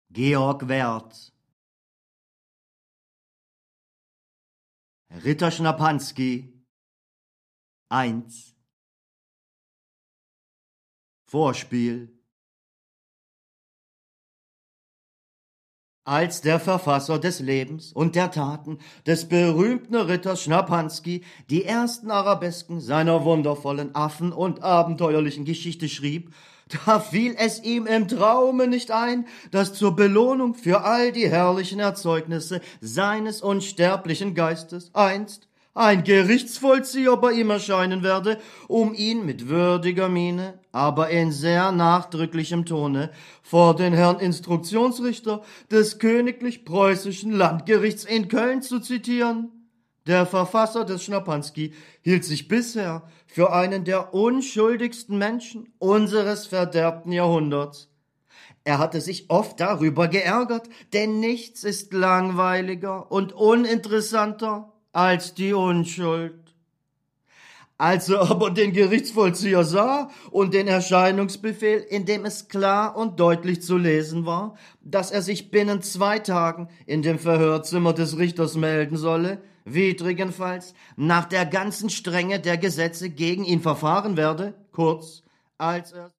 Georg Werth. Ritter Schnapanski 1. Vorspiel. Als der Verfasser des Lebens und der Taten des berühmten Ritters Schnapanski die ersten Arabesken seiner wundervollen Affen- und abenteuerlichen Geschichte schrieb, da fiel es ihm im Traume nicht ein, dass zur Belohnung für all die herrlichen Erzeugnisse seines unsterblichen Geistes einst ein Gerichtsvollzieher bei ihm erscheinen werde, um ihn mit würdiger Miene, aber in sehr nachdrücklichem Tone vor den Herrn Instruktionsrichter des königlich-preußischen Landgerichts in Köln zu zitieren. Der Verfasser des Schnapanski hielt sich bisher für einen der unschuldigsten Menschen unseres verderbten Jahrhunderts. Er hatte sich oft darüber geärgert, denn nichts ist langweiliger und uninteressanter als die Unschuld. Als er aber den Gerichtsvollzieher sah und den Erscheinungsbefehl, in dem es klar und deutlich zu lesen war, dass er sich binnen 2 Tagen in dem Verhörzimmer des Richters melden solle, widrigenfalls nach der ganzen Strenge der Gesetze gegen ihn verfahren werde, kurz, als er